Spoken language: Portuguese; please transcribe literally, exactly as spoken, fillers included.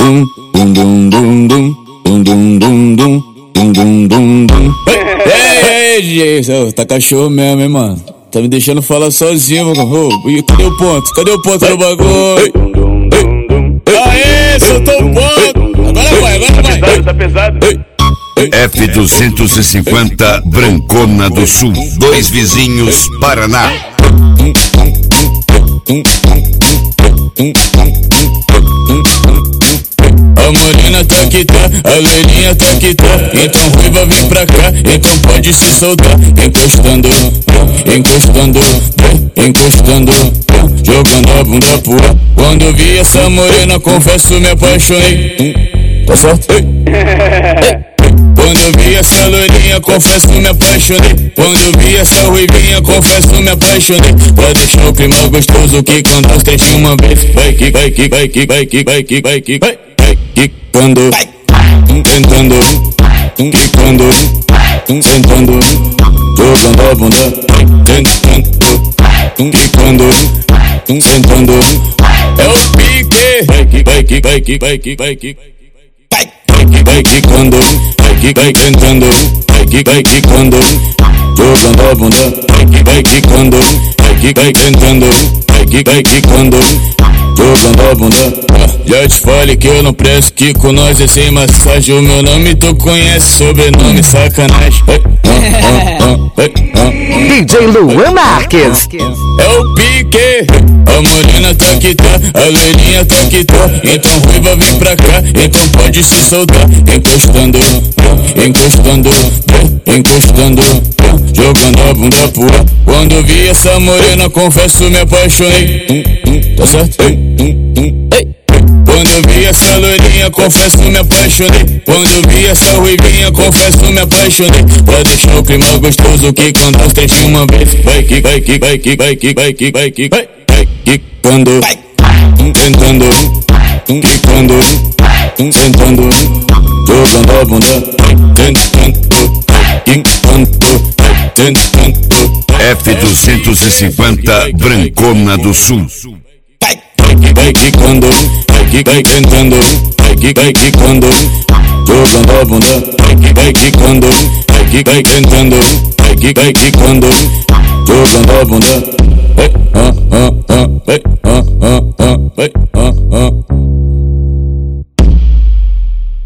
dum, dum dum dum dum, dum dum dum dum, dum dum dum dum. Ei, ei, D J, tá cachorro mesmo, hein, mano? Tá me deixando falar sozinho, mano. Oh, cadê o ponto? Cadê o ponto do bagulho? Aê, soltou o ponto! Agora vai, agora vai! Tá pesado, tá pesado. F duzentos e cinquenta Brancona do Sul, dois vizinhos, Paraná. A morena tá que tá, a loirinha tá que tá. Então ruiva vem pra cá, então pode se soltar. Encostando, encostando, encostando, jogando a bunda pro ar. Quando eu vi essa morena, confesso me apaixonei. Tá certo? Quando eu vi essa loirinha, confesso me apaixonei. Quando eu vi essa ruivinha, confesso me apaixonei. Pra deixar o clima gostoso, que canta os três de uma vez. Vai que vai que vai que vai que vai que vai que vai. Quicando, tentando, quicando, sentando, jogando a bunda, tentando, quicando, sentando. É o pique, vai que vai que vai que vai que vai que vai que vai quicando, vai que vai tentando, vai que vai quicando, jogando a bunda, vai que vai quicando, vai que vai tentando, vai que vai quicando, jogando a bunda. Já te falei que eu não presto, que com nós é sem massagem. O meu nome tu conhece, sobrenome sacanagem. D J Luan Marques. É o pique, a morena tá que tá, a loirinha tá que tá. Então ruiva vem pra cá, então pode se soltar. Encostando, encostando, encostando, jogando a bunda pro ar. Quando eu vi essa morena, confesso me apaixonei. Tá certo? Quando eu vi essa loirinha, confesso me apaixonei. Quando eu vi essa ruivinha, confesso me apaixonei. Pra deixar o clima gostoso, que canta os três de uma vez. Vai que vai que vai que vai que vai que vai que vai. Vai quicando, tentando, quicando, sentando, jogando a bunda, tentando, quicando, tentando. F duzentos e cinquenta Brancona do Sul. Vai quicando, vai que vai tentando, vai que vai quicando, jogando a bunda, vai que vai quicando, vai que vai tentando, vai que vai quicando, jogando a bunda. Vai, ah, ah, ah, vai, ah, ah, ah, vai, ah, ah.